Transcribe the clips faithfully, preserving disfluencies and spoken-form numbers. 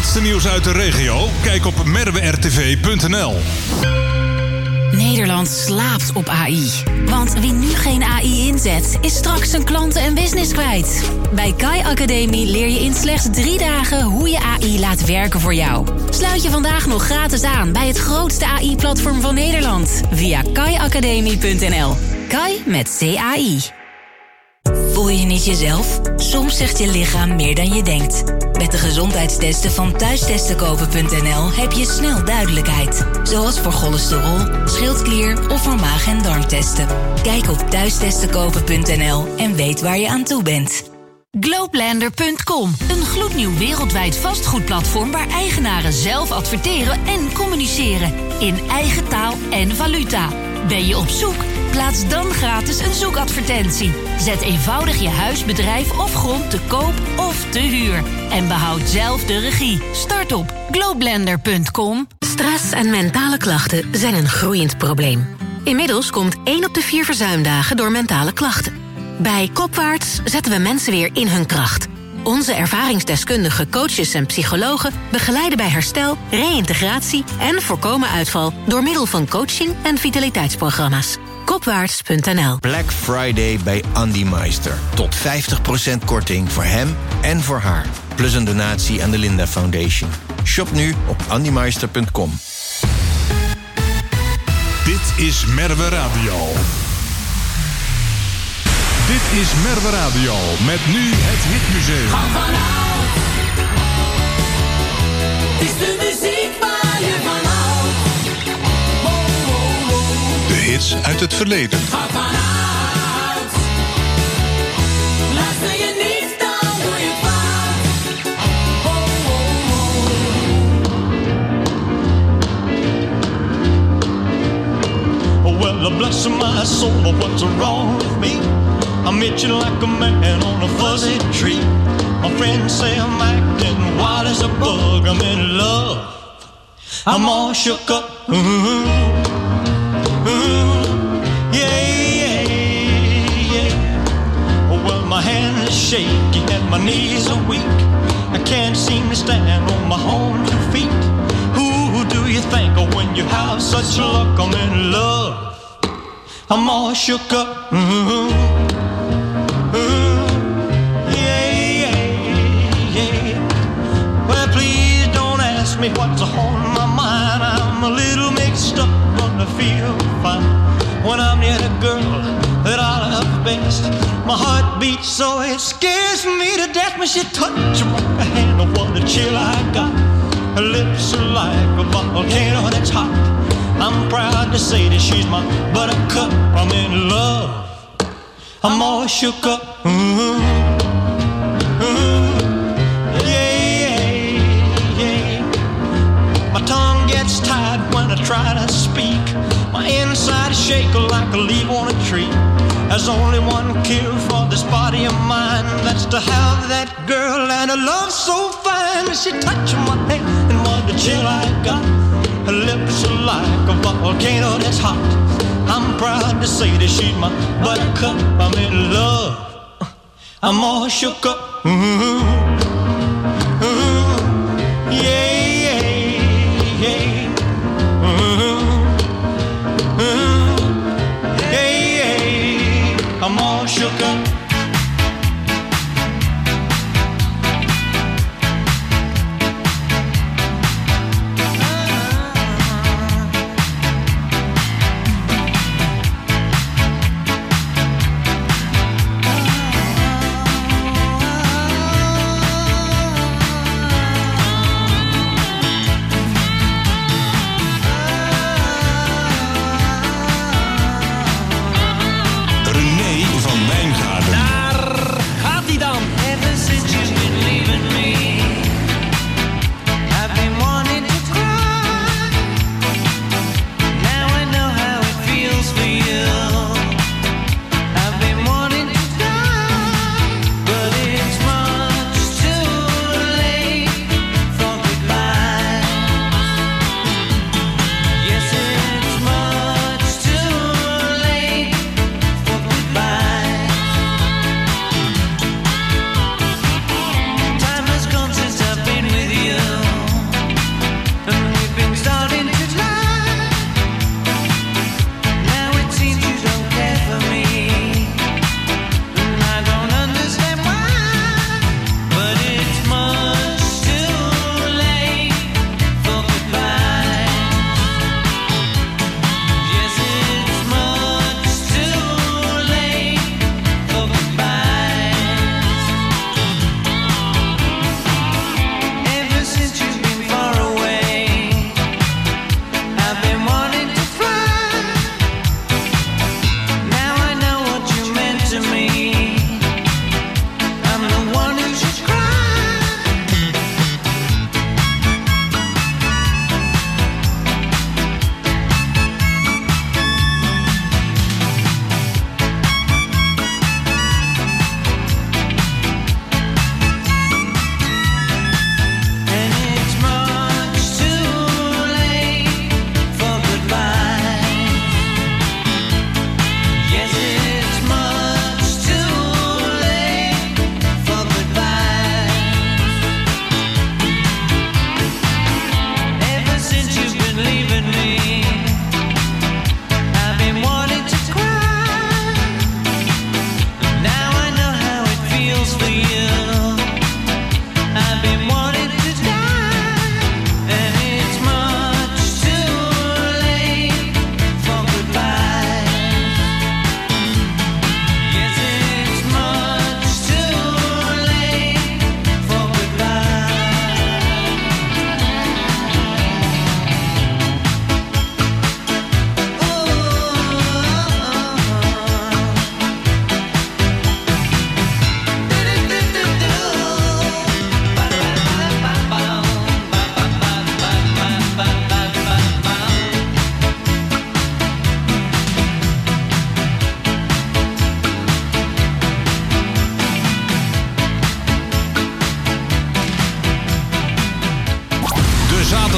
laatste nieuws uit de regio? Kijk op merwe r t v punt n l. Nederland slaapt op A I. Want wie nu geen A I inzet, is straks zijn klanten en business kwijt. Bij Kai Academie leer je in slechts drie dagen hoe je A I laat werken voor jou. Sluit je vandaag nog gratis aan bij het grootste A I-platform van Nederland. Via kai academie punt n l. Kai met C A I. Voel je niet jezelf? Soms zegt je lichaam meer dan je denkt. Met de gezondheidstesten van thuistestenkopen punt n l heb je snel duidelijkheid. Zoals voor cholesterol, schildklier of voor maag- en darmtesten. Kijk op thuistestenkopen punt n l en weet waar je aan toe bent. Globelander punt com, een gloednieuw wereldwijd vastgoedplatform waar eigenaren zelf adverteren en communiceren. In eigen taal en valuta. Ben je op zoek? Plaats dan gratis een zoekadvertentie. Zet eenvoudig je huis, bedrijf of grond te koop of te huur. En behoud zelf de regie. Start op globelander punt com. Stress en mentale klachten zijn een groeiend probleem. Inmiddels komt één op de vier verzuimdagen door mentale klachten. Bij Kopwaarts zetten we mensen weer in hun kracht. Onze ervaringsdeskundige coaches en psychologen begeleiden bij herstel, reïntegratie en voorkomen uitval door middel van coaching en vitaliteitsprogramma's. Kopwaarts punt n l. Black Friday bij Andy Meister. Tot vijftig procent korting voor hem en voor haar. Plus een donatie aan de Linda Foundation. Shop nu op andy meister punt com. Dit is Merwe Radio. Dit is Merwe Radio met nu het Hitmuseum. Ga vanuit. Het is de muziek waar je van houdt. Wow, wow, wow. De hits uit het verleden. Ga vanuit. Luister je niet, dan doe je fout. Wow, wow, wow. Well, bless my soul, but what's wrong with me? I'm itching like a man on a fuzzy tree. My friends say I'm acting wild as a bug. I'm in love. I'm all shook up. Mm-hmm. Mm-hmm. Yeah, yeah, yeah. Well, my hand is shaky and my knees are weak. I can't seem to stand on my own two feet. Who do you think of when you have such luck? I'm in love. I'm all shook up. Mm-hmm. Me what's on my mind. I'm a little mixed up, but I feel fine when I'm near the girl that I love best. My heart beats so it scares me to death when she touches my hand. Oh, what a chill I got. Her lips are like a volcano that's hot. I'm proud to say that she's my buttercup. I'm in love. I'm all shook up. Mm-hmm. Mm-hmm. Tongue gets tied when I try to speak. My inside is shaking like a leaf on a tree. There's only one cure for this body of mine. That's to have that girl and a love so fine. She touched my hand and what a chill I got. Her lips are like a volcano that's hot. I'm proud to say that she's my buttercup. I'm in love. I'm all shook up. Mm-hmm. Mm-hmm. Yeah. I'm all shook up.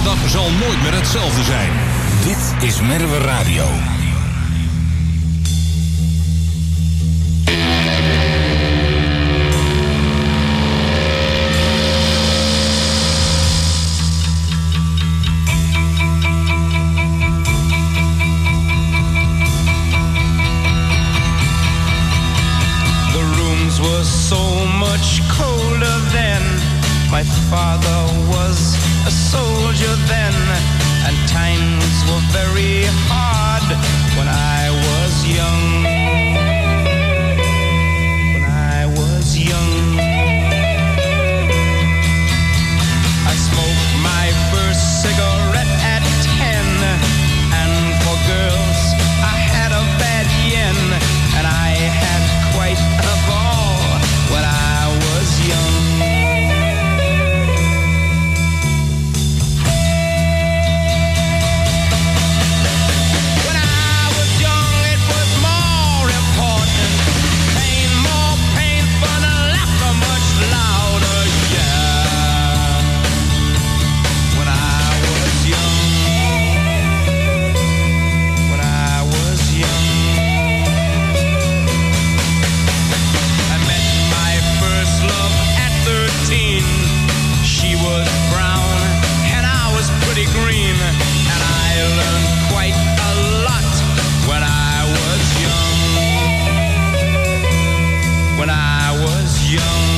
zaterdag zal nooit meer hetzelfde zijn. Dit is Merwe Radio. So much colder then. My father was a soldier then, and times were very hard when I was young. When I was young, I smoked my first cigarette at ten, and for girls I had a bad yen, and I had quite a ball when I was young. When I was young, it was more important. Pain, more painful, and laughter much louder, yeah. When I was young, when I was young, love at thirteen. She was brown and I was pretty green, and I learned quite a lot when I was young. When I was young.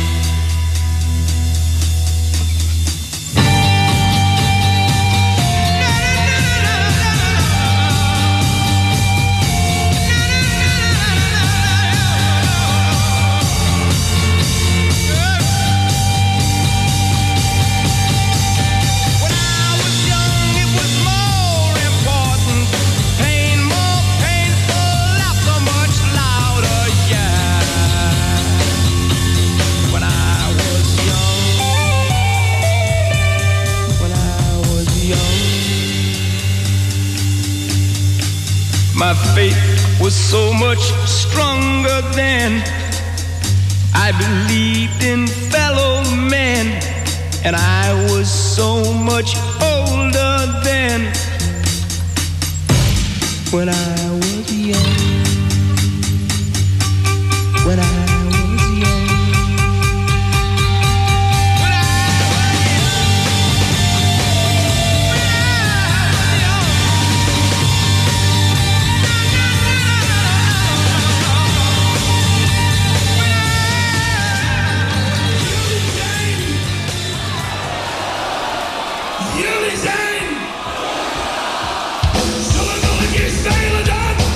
My faith was so much stronger then. I believed in fellow men, and I was so much older then. When I was young, when I Jullie zijn, zullen nog een keer spelen dan?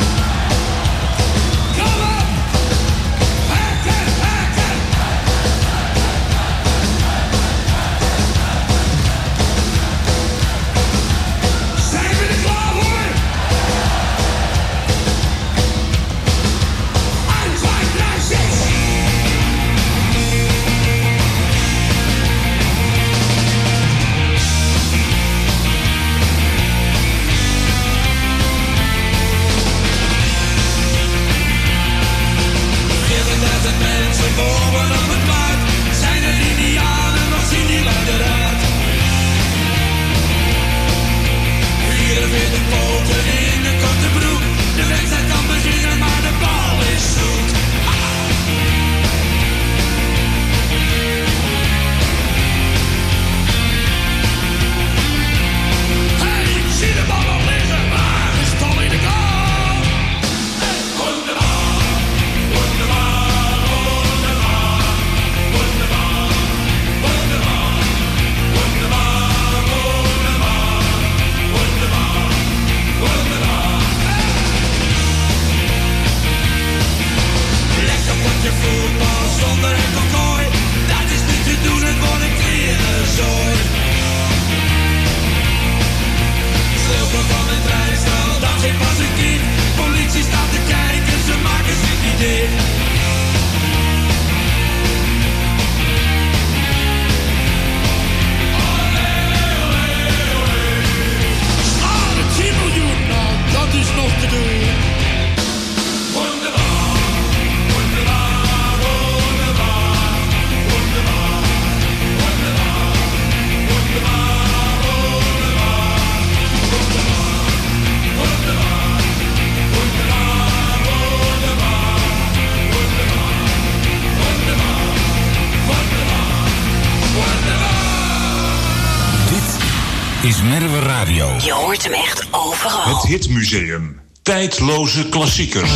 is Merwe Radio. Je hoort hem echt overal. Het Hitmuseum. Tijdloze klassiekers.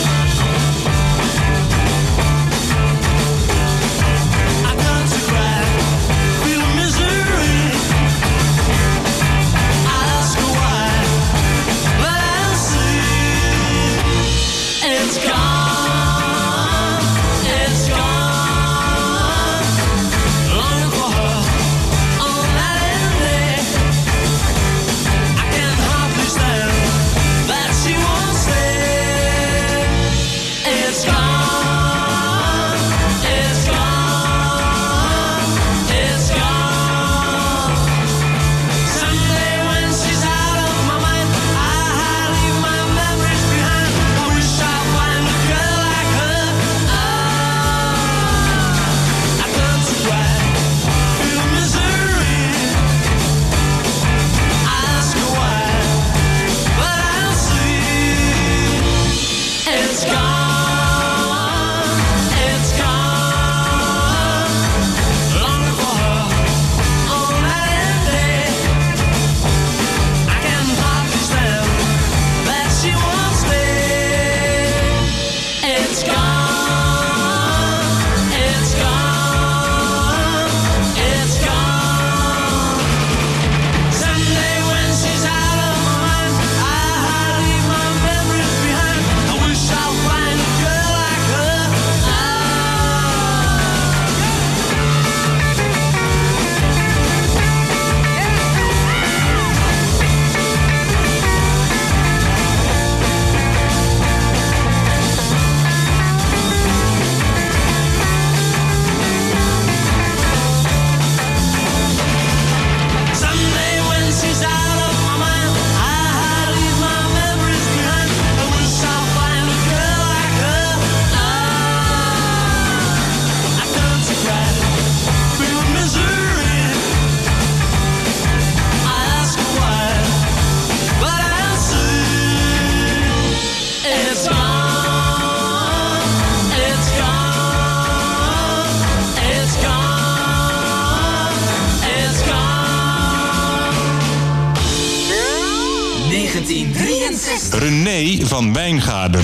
René van Wijngaarden.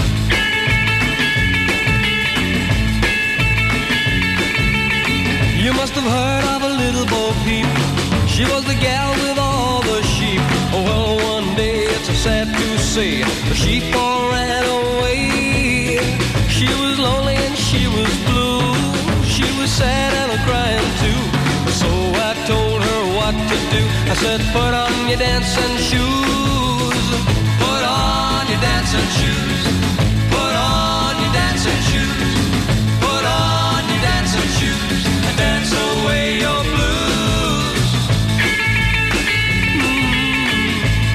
You must have heard of a little Bo Peep. She was the gal with all the sheep. Well, one day it's sad to say, the sheep all ran away. She was lonely and she was blue. She was sad and a crying too. So I told her what to do. I said, put on your dancing shoes. Put on your dancing shoes. Put on your dancing shoes. Put on your dancing shoes and dance away your blues. Mm.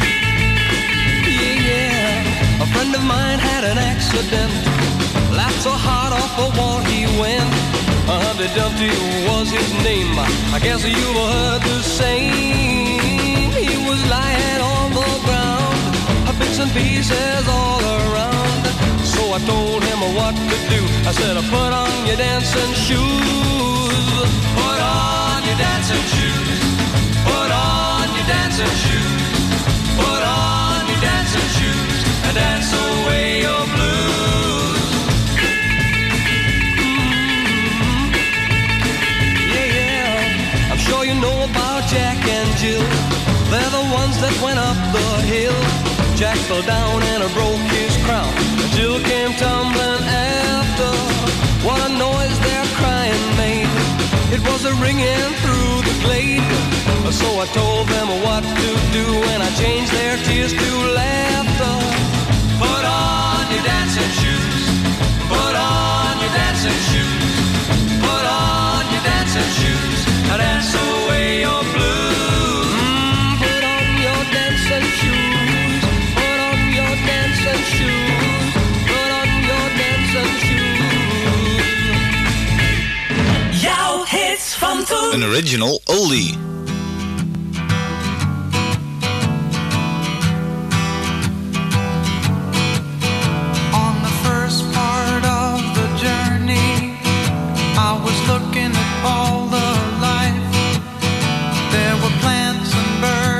Yeah, yeah. A friend of mine had an accident. Laughed so hard off the wall he went. Humpty Dumpty was his name. I guess you've heard the same. He was lying on the ground, bits and pieces all around. So I told him what to do. I said, put on your dancing shoes. Put on your dancing shoes. Put on your dancing shoes. Put on your dancing shoes and dance away your blues. Mm-hmm. Yeah, yeah. I'm sure you know about Jack and Jill. They're the ones that went up the hill. Jack fell down and broke his crown. Jill came tumbling after. What a noise their crying made. It was a ringing through the glade. So I told them what to do, and I changed their tears to laughter. Put on your dancing shoes. Put on your dancing shoes. Put on your dancing shoes. Dance away your blues. Mm, put on your dancing shoes. Put on your dancing shoes. Put on your dancing shoes. Jouw hits van toen. Een original oldie. Looking at all the life, there were plants and birds.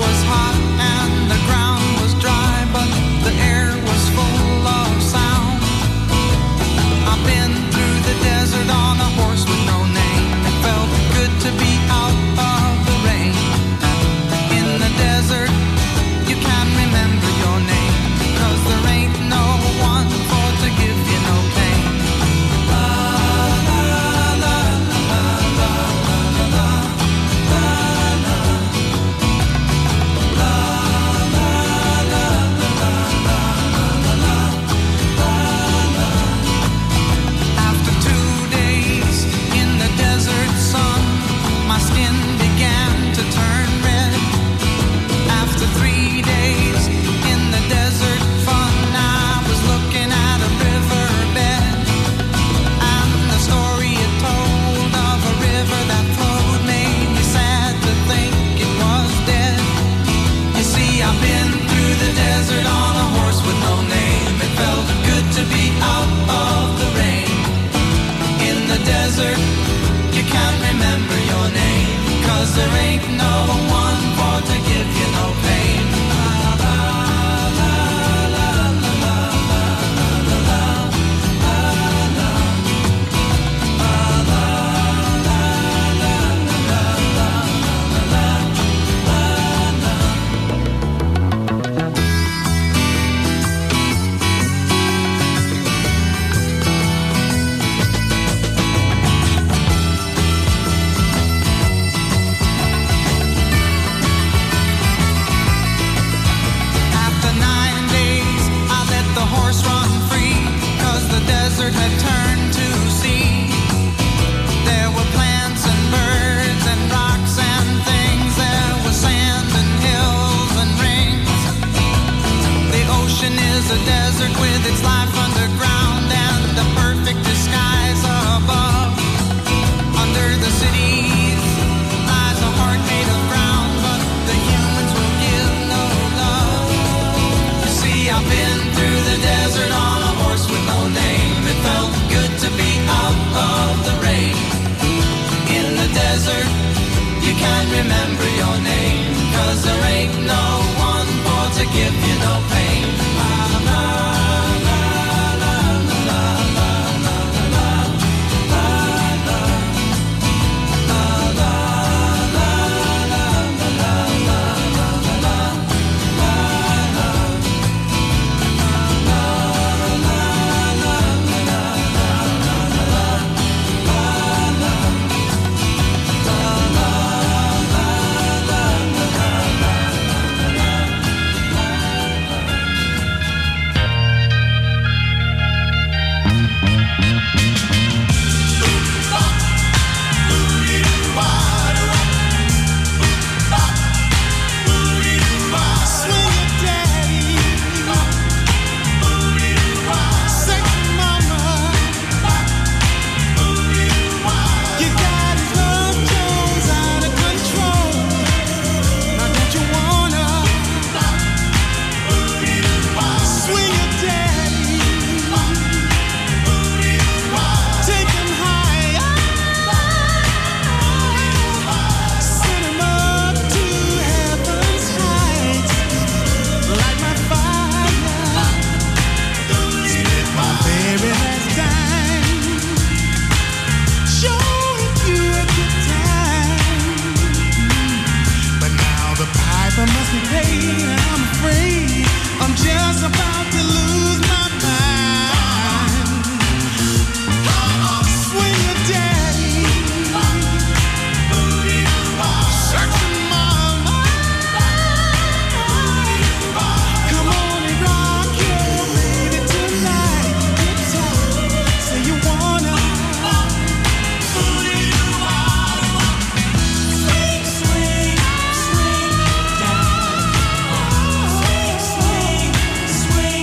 Swing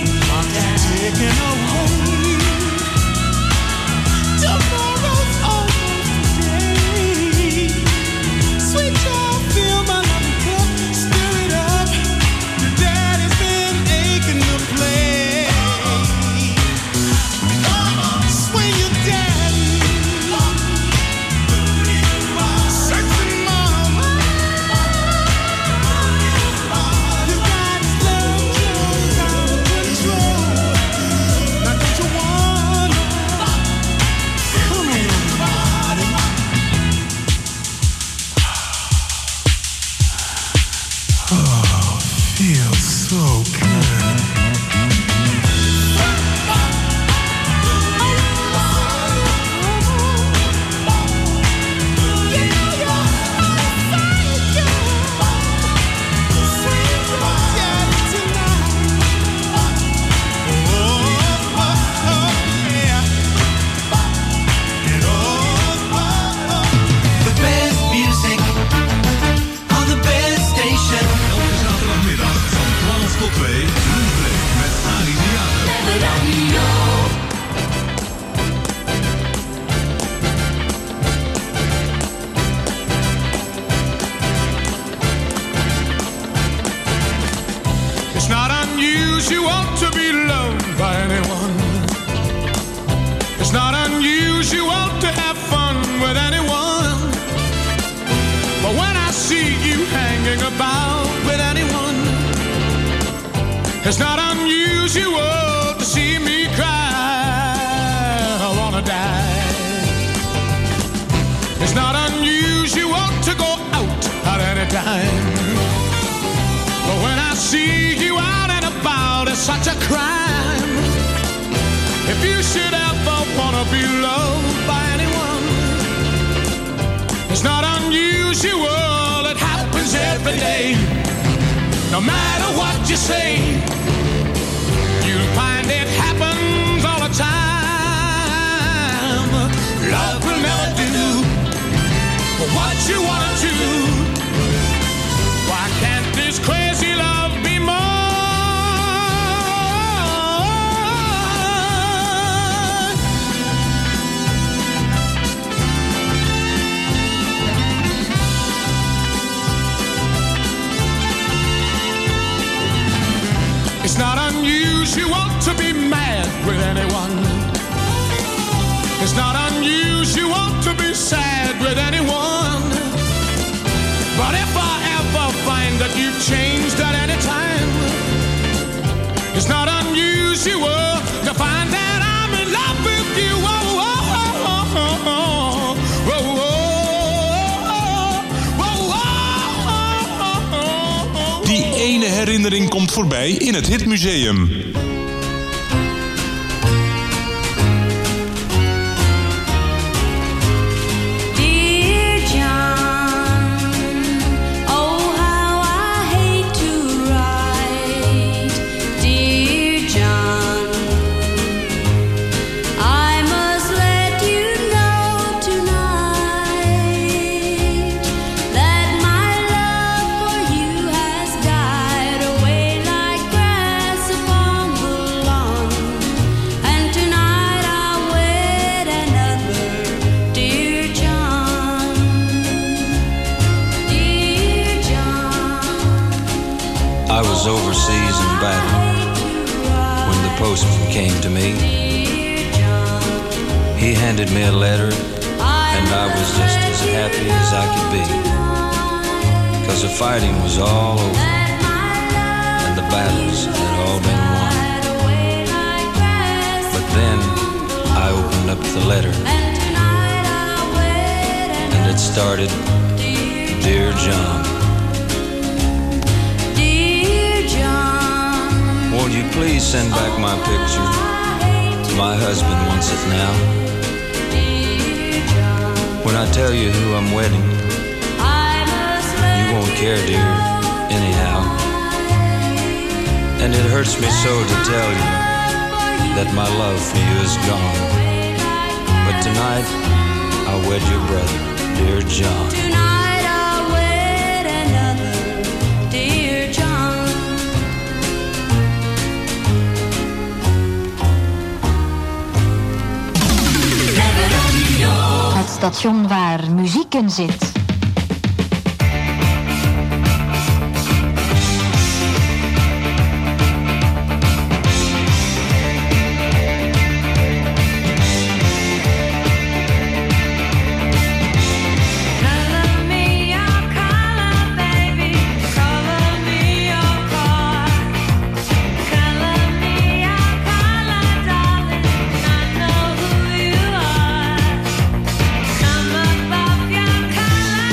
so kind. It's not unusual to be loved by anyone. It's not unusual to have fun with anyone. But when I see you hanging about with anyone, it's not unusual to see me cry. I wanna die. It's not unusual to go out at any time. But when I see you out and about, it's such a crime. If you should ever wanna be loved by anyone, it's not unusual, it happens every day. No matter what you say, you'll find it happens all the time. Love will never do what you wanna do. Why can't this crazy love be more? It's not unusual to be mad with anyone. It's not unusual to be sad with anyone. But if I ever find that you've changed at any time, it's not unusual to find that I'm in love with you. Oh, oh, oh, oh, oh, oh, oh, oh, oh, oh. Die ene herinnering komt voorbij in het Hitmuseum. Overseas in battle when the postman came to me. He handed me a letter and I was just as happy as I could be, because the fighting was all over and the battles had all been won. But then I opened up the letter and it started, Dear John. Won't you please send back my picture? My husband wants it now. When I tell you who I'm wedding, you won't care, dear, anyhow. And it hurts me so to tell you that my love for you is gone. But tonight, I'll wed your brother, dear John. Het station waar muziek in zit. Come above your color.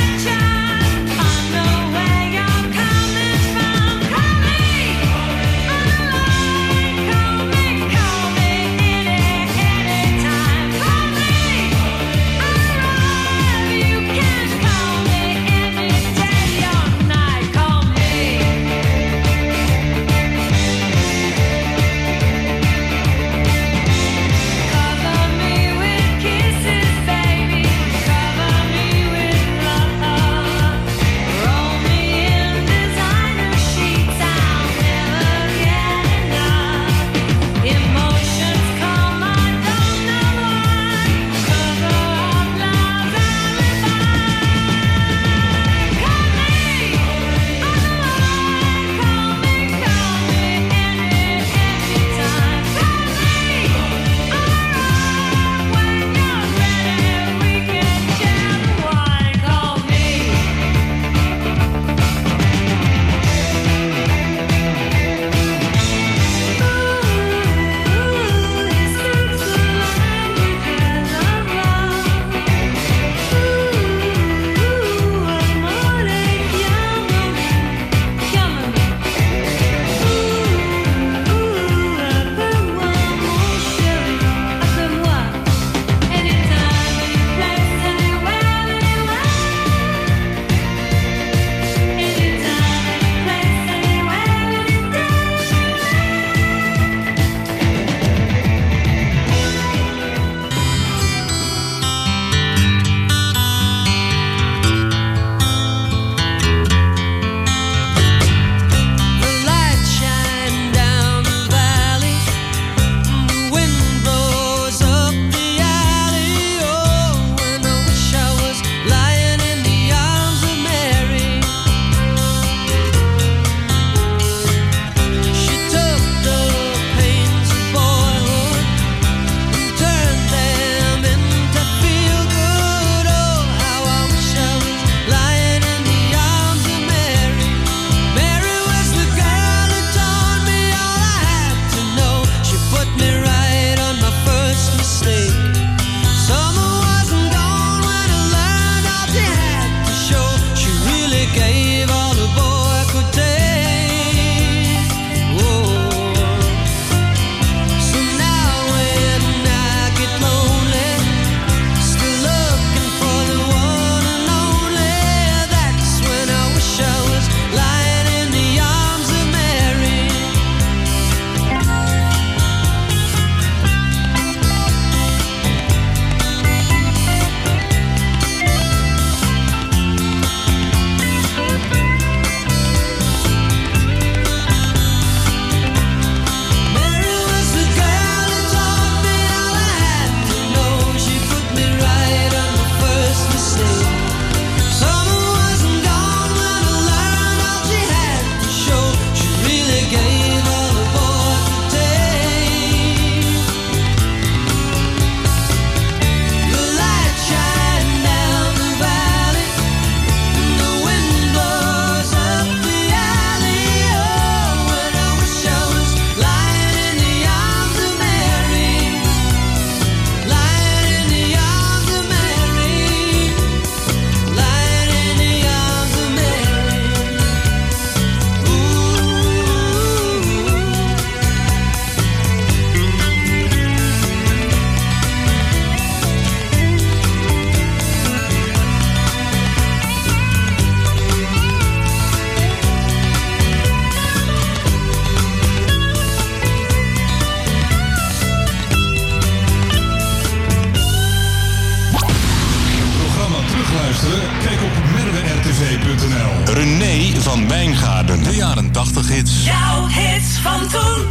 René van Wijngaarden. De jaren tachtig hits. Jouw hits van toen.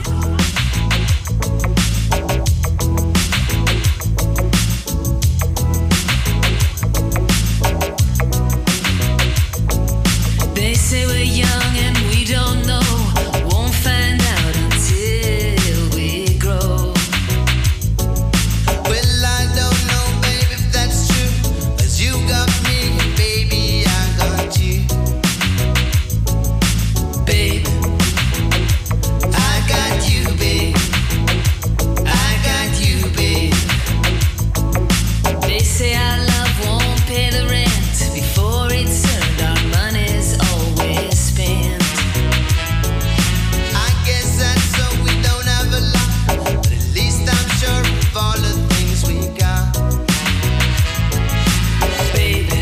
They say we're young and we don't know. Won't find out until we grow. Well, I don't know, baby, if that's true. 'Cause you got me, baby, I got you. Babe, I got you, babe. I got you, babe. They say our love won't pay the rent before it's earned. Our money's always spent. I guess that's so we don't have a lot, but at least I'm sure of all the things we got. Baby,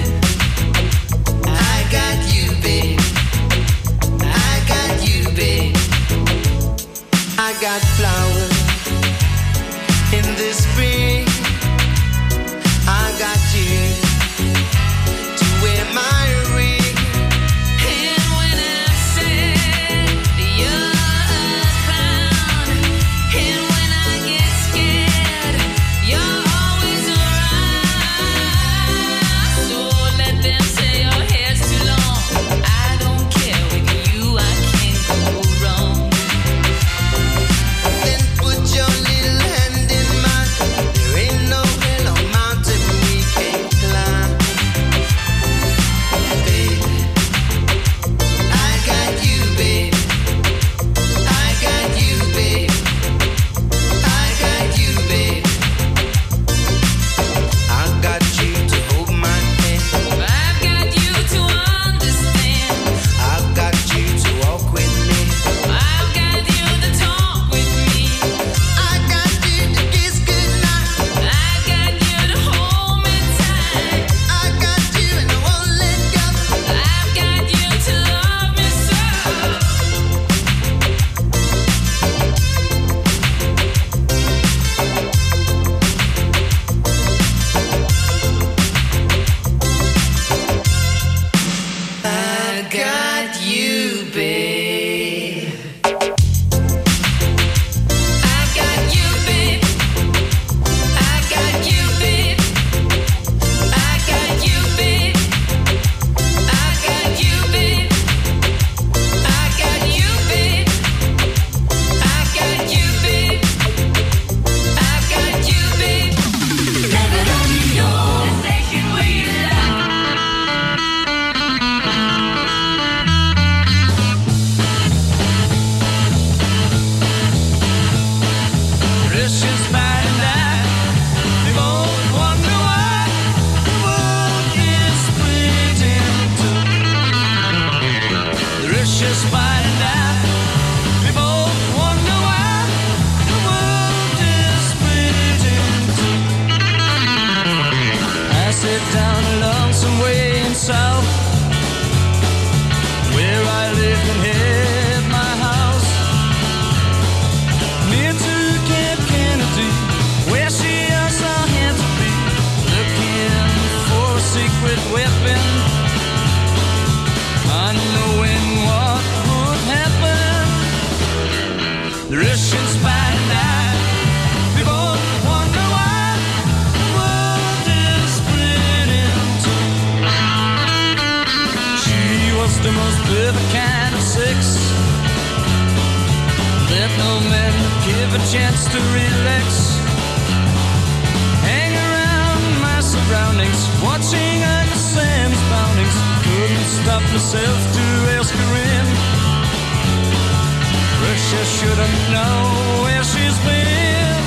I got you, babe. I got you, babe. I got flowers in the spring. I got you to wear my ring. And when I said you're a clown, and when I get scared, you're always around. So let them say your hair's too long. I don't care, with you I can't go wrong. Then put your little hand in mine. There ain't no hill or mountain we can't climb. Baby, I got you, babe. I got you, babe. I got you, babe. I got you to hold my hand. I've got you to understand. I've got you to walk with me. I've got you to talk with me. I got you to kiss goodnight. I've got you to hold me tight. I got you and I won't let go. I've got you to love me so. I got you, babe. I got you, babe. I got you, babe. I got you, babe. I got you, babe. I got you, babe. I got you, babe. I got you, babe. Never done your station where you love. Precious by night, we both wonder why the world is split in two. Precious by night, we both wonder why the world is split in two. I sit down along some way in south, where I live and had my house. Near to Camp Kennedy, where she also had to be, looking for a secret weapon, unknowing what would happen. The Russian spy and I, we both wonder why the world is split in two. She was the most perfect kind of sex that no man would give a chance to relax. Hang around my surroundings, watching Uncle Sam's boundings. Couldn't stop myself to ask her in. Russia shouldn't know where she's been.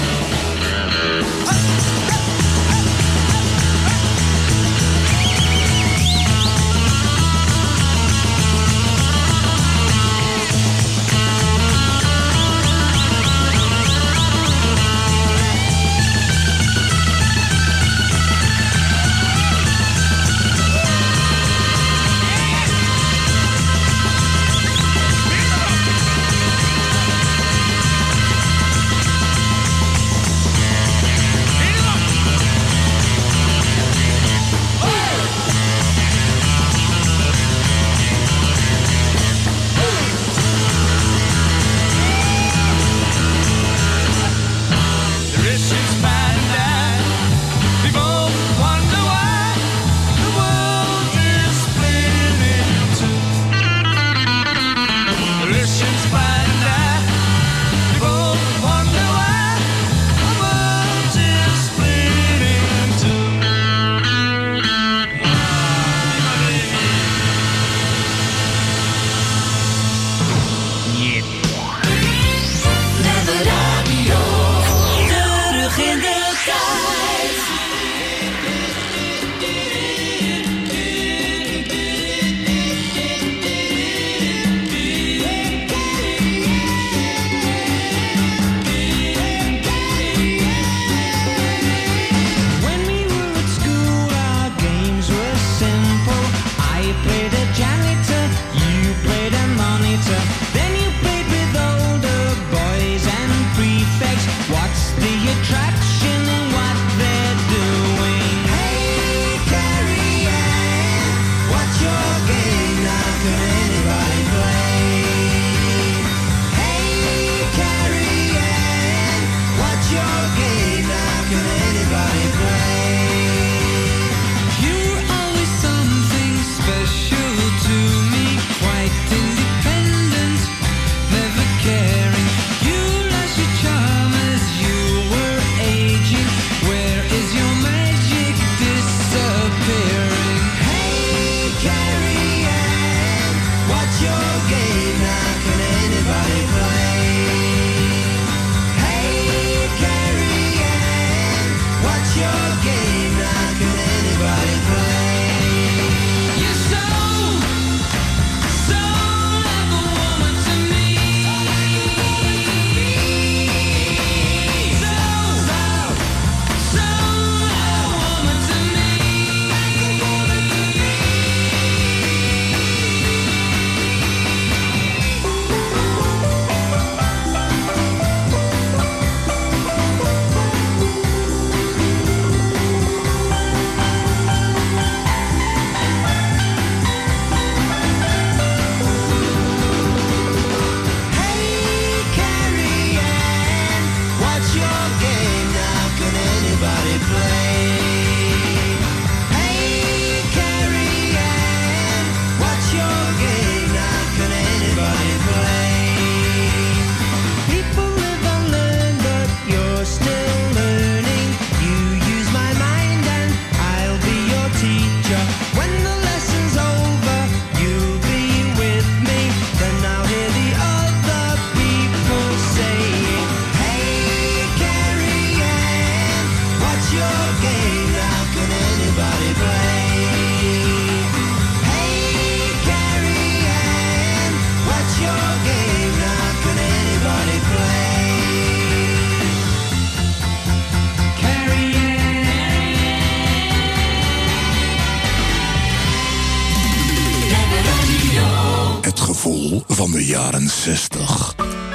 soul van de jaren zestig.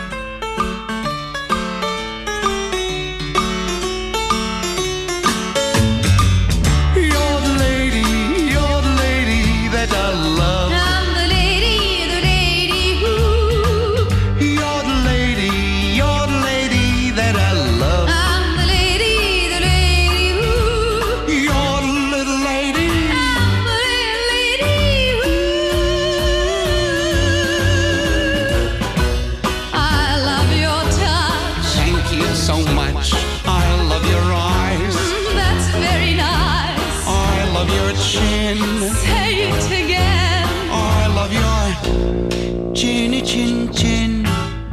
Say it again. I love your chinny chin chin.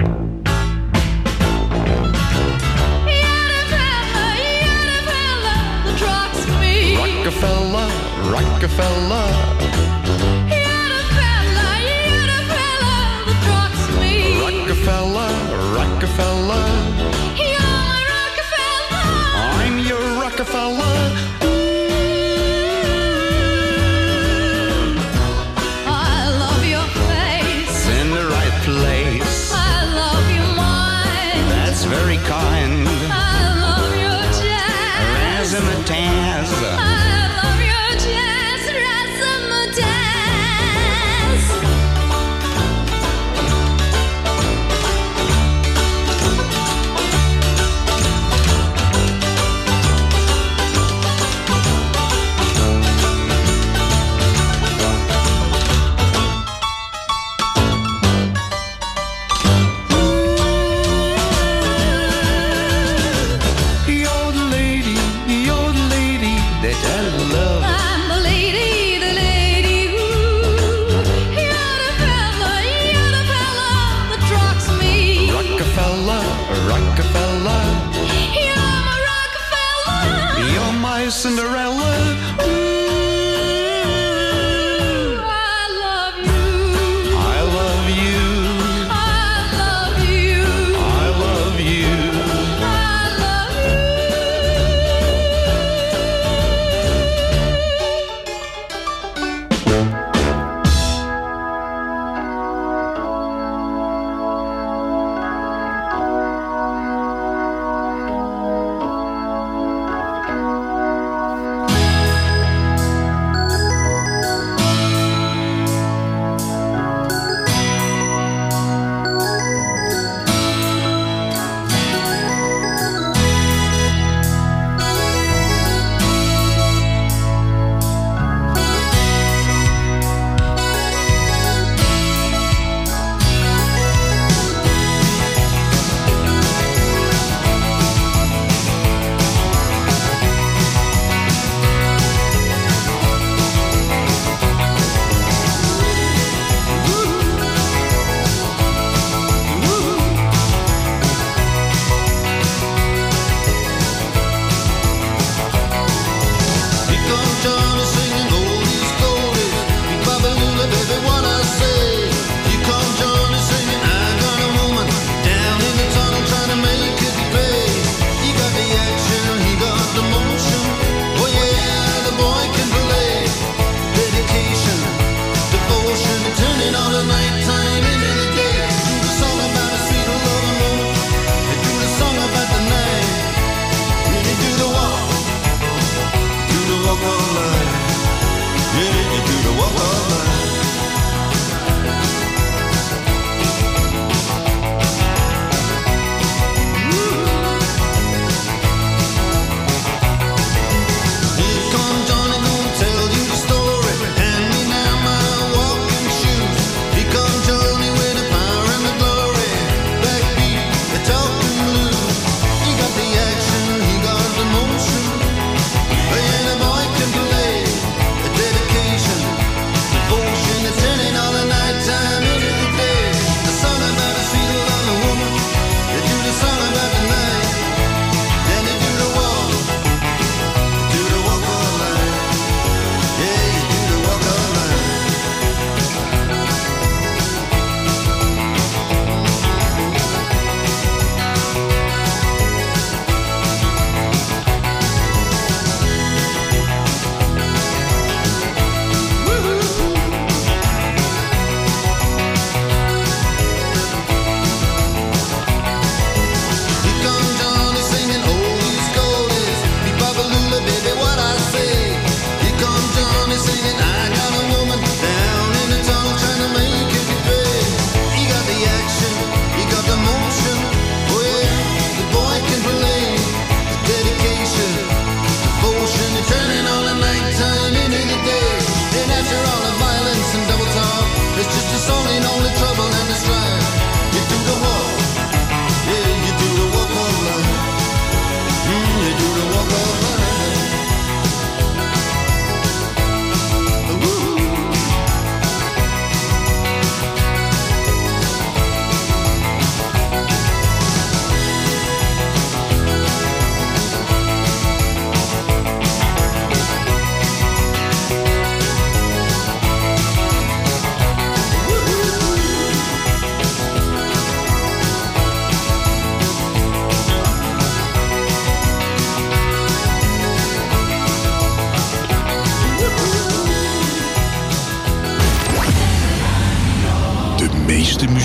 Rockefeller, Rockefeller. Rockefeller, Rockefeller. You're my Rockefeller. I'm your Rockefeller. Place. I love you, mine. That's very kind. I love your jazz. Razzmatazz. I love your jazz. Razzmatazz. Cinderella. Ooh, I love you. I love you. I love you. I love you. I love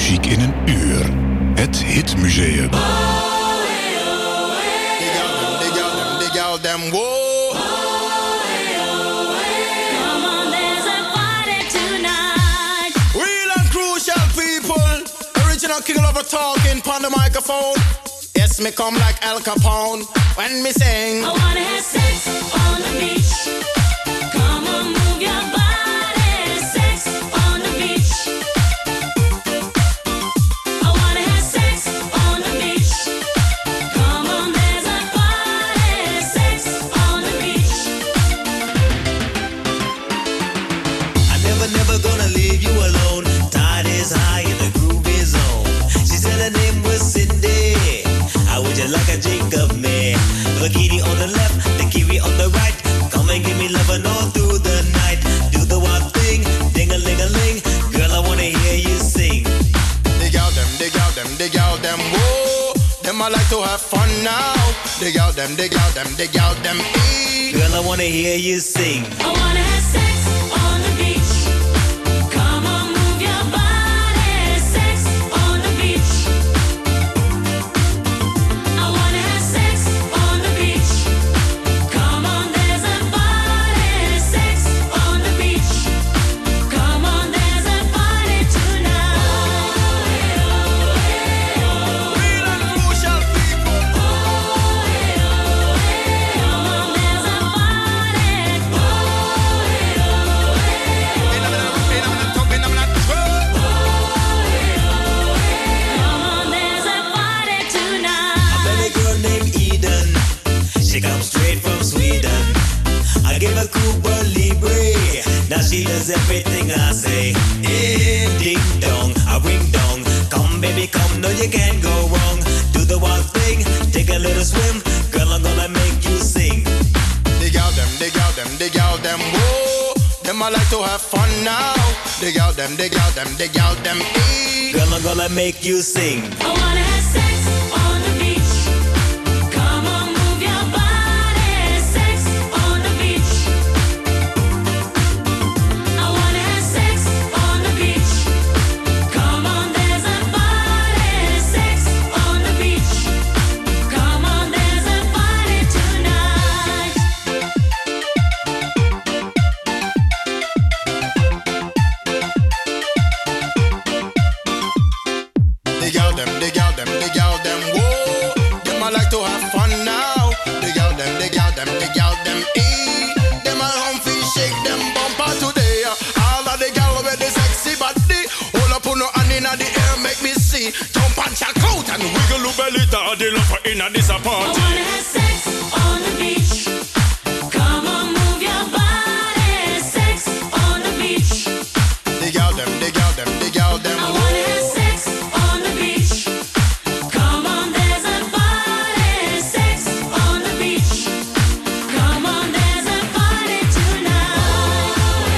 muziek in een uur. Het Hitmuseum. Them whoa. Come on, there's a party tonight. Real and crucial people. Original king lover talking on the microphone. Yes, me come like Al Capone when me sing. I wanna have sex on the beach. Come on, move your body. Sex on the beach. I wanna have sex on the beach. Come on, there's a party. Sex on the beach. I never, never gonna leave you alone. Tide is high and the groove is on. She said her name was Cindy. How would you like a drink of me? The kitty on the left, the kiwi on the right. Come and give me love and all through the night. Do the wild thing, ding-a-ling-a-ling. Girl, I wanna hear you sing. Dig out them, dig out them, dig out them, whoa. Them I like to have fun now. Dig out them, dig out them, dig out them, ee. Girl, I wanna hear you sing. I wanna have sex on the beach. Come on, move your body. Sex on the beach. I wanna have sex on the beach. Come on, there's a party. Sex on the beach. Come on, there's a party tonight. Real and crucial people. Come on, there's a party. In a minute, in a minute, talk, in a minute, twirl. Come on, there's a party tonight. I met a girl named Eden. She comes straight from Sweden. I give her Cuba Libre. Now she does everything I say. Eh, ding dong, a ring dong. Come baby, come, no you can't go wrong. Do the wild thing, take a little swim. Girl, I'm gonna make you sing. Dig out them, dig out them, dig out them, whoa. Them I like to have fun now. Dig out them, dig out them, dig out them, ee. Girl, I'm gonna make you sing. I wanna have sex on the beach. Come on, move your body. Sex on the beach. I wanna have sex on the beach. Come on, there's a party. Sex on the beach. Come on, there's a party tonight. Dig out them, dig out them, dig out them, whoa. Them I like to have fun now. Dig out them, dig out them, dig out them, ee. Them I humpy shake them bumper today. All of the gal with the sexy body. Hold up on no hand inna the air, make me see. Jump and check out and wiggle your belly to the love inna this I party. wanna have sex on the beach. Come on, move your body. Sex on the beach. Dig out them, dig out them, dig out them, I wanna have sex on the beach. Come on, there's a party. Sex on the beach. Come on, there's a party tonight.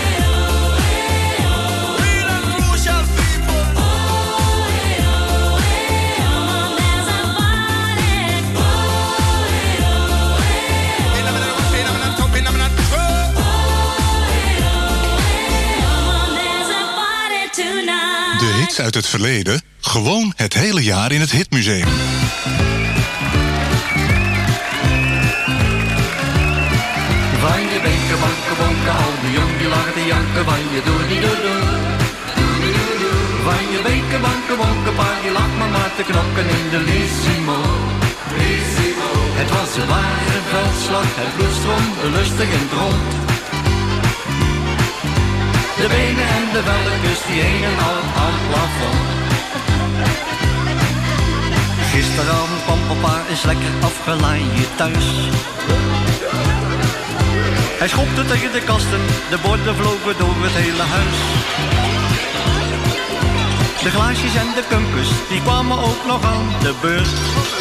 Real and crucial people. Come on, there's a party. In a minute, in a minute, talk, in a minute, twirl. Come on, there's a party tonight. De hits uit het verleden, gewoon het hele jaar in het Hitmuseum. Van je benken, banken, bonken, al die jong die lachen te janken, van je doe die doe doe. Van je benken, banken, bonken, paar die lacht maar maar te knokken in de Lissimo. Het was een ware veldslag, het bloed stroomde lustig en het rond. De benen en de velletjes die hingen al aan het plafond. Gisteravond kwam papa eens lekker afgelaaid thuis. Hij schopte tegen de kasten, de borden vlogen door het hele huis. De glaasjes en de kumpus, die kwamen ook nog aan de beurt.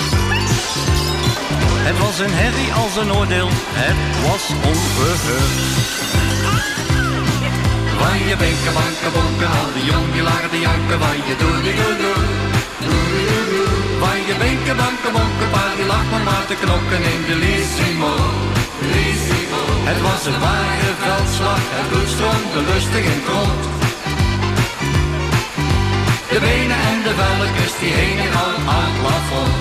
Het was een herrie als een oordeel, het was onverheurd. Van je benken, banken, bonken, al die jong die lagen te janken, van je doe die doe doe. Van je benken, banken, bonken, paar die lag maar maar te knokken in de Lissimo. Het was een ware veldslag, het bloed stroomde lustig in het rond. De benen en de velletjes die hingen al aan het plafond.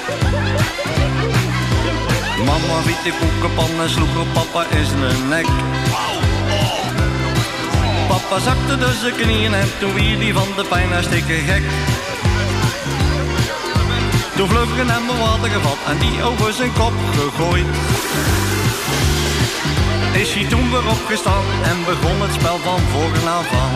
Mama wiet de koekenpan en sloeg op papa in zijn nek. Papa zakte dus zijn knieën en toen wier die van de pijn hartstikke gek. Toen vlug een emmer water gevat en die over zijn kop gegooid. Is hij toen weer opgestaan en begon het spel van voren af aan.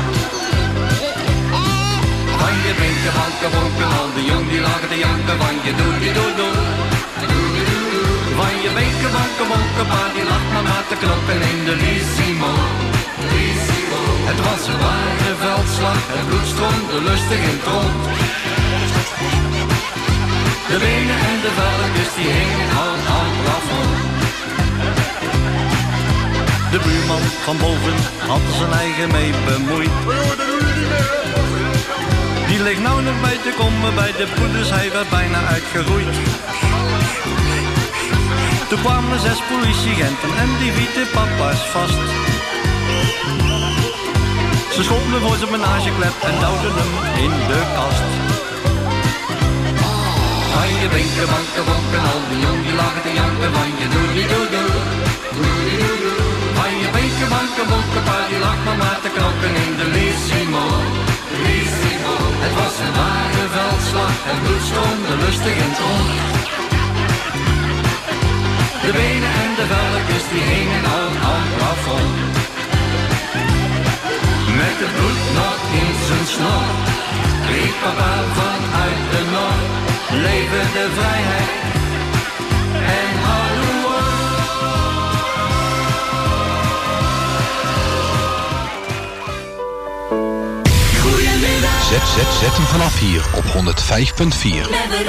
Van je binken, banken, bonken, al de jong die lagen te janken van je doe die doe doe. Van je binken, banken, bonken, pa die lag maar maar te knokken in de Lissimo. Het was een ware veldslag, het bloed stroomde lustig in het rond. De benen en de velletjes die hingen al aan het plafond. De buurman van boven had zijn eigen mee bemoeid. Die ligt nou nog bij te komen bij de poeders, hij werd bijna uitgeroeid. Toen kwamen zes politieagenten en die wieten papa's vast. Ze schopten voor zijn menageklep en duwden hem in de kast. Van je binken, banken, bonken, al die jong die lagen te janken van je doe die doe doe. Van je binken, banken, bonken, pa die lag maar maar te knokken in de Lissimo. Het was een ware veldslag, het bloed stroomde lustig in het rond. De benen en de velletjes die hingen al aan het plafond. Met het bloed nog in zijn snor, riep papa vanuit de noord. Leven de vrijheid en hallo. Goedemiddag. Zet, zet, zet hem vanaf hier op honderd vijf punt vier. Take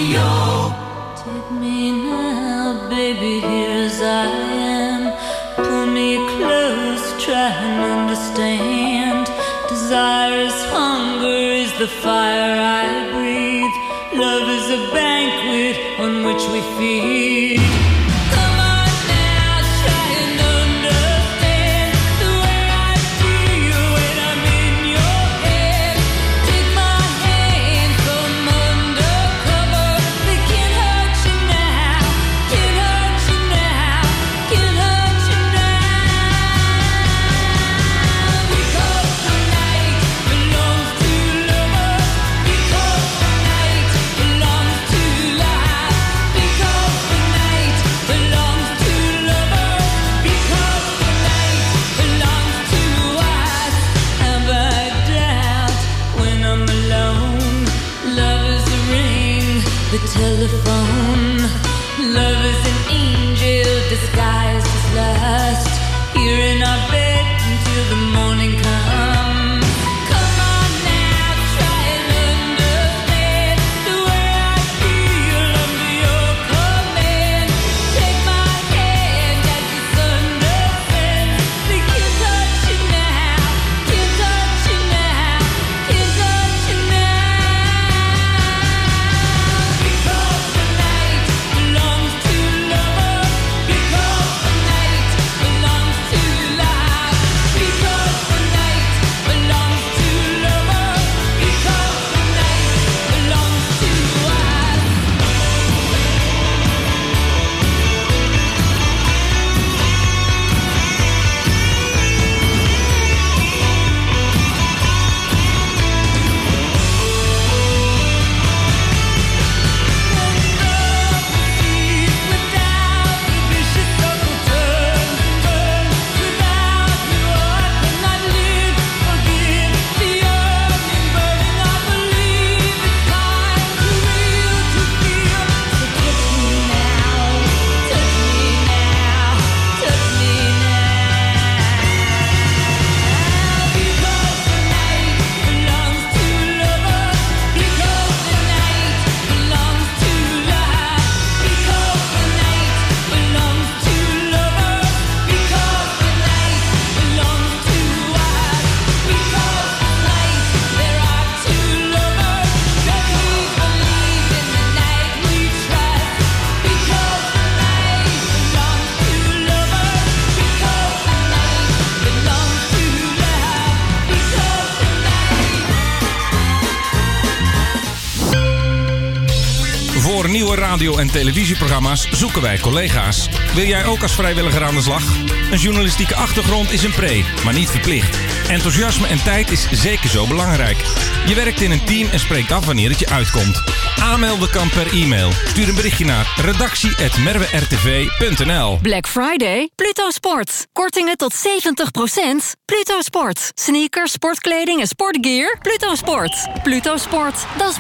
me now, baby, here as I am. Pull me close, try and understand. Desire is hunger, is the fire I breathe. Love is a banquet on which we feed. Come on now, try and understand the way I feel when I'm in your head. Take my hand from undercover. They can't hurt you now, can't hurt you now, can't hurt you now. Because the night belongs to lovers. Because the night belongs to life. Because the night belongs to lovers. Because the night belongs to us. Have I doubt when I'm alone? Love is a ring, the telephone. Love is an angel disguised as lust. Here in our bed until the morning comes. Come on now, try and understand the way I feel under your command. Take my hand as the sun descends. They can't touch you now, can't touch you now, can't touch you now. Because the night belongs to lovers. Because the night belongs to life. Because the night Voor nieuwe radio- en televisieprogramma's zoeken wij collega's. Wil jij ook als vrijwilliger aan de slag? Een journalistieke achtergrond is een pre, maar niet verplicht. Enthousiasme en tijd is zeker zo belangrijk. Je werkt in een team en spreekt af wanneer het je uitkomt. Aanmelden kan per e-mail. Stuur een berichtje naar redactie at merwe r t v punt n l. Black Friday, Pluto Sport. Kortingen tot zeventig procent. Pluto Sport. Sneakers, sportkleding en sportgear. Pluto Sport. Pluto Sport, dat is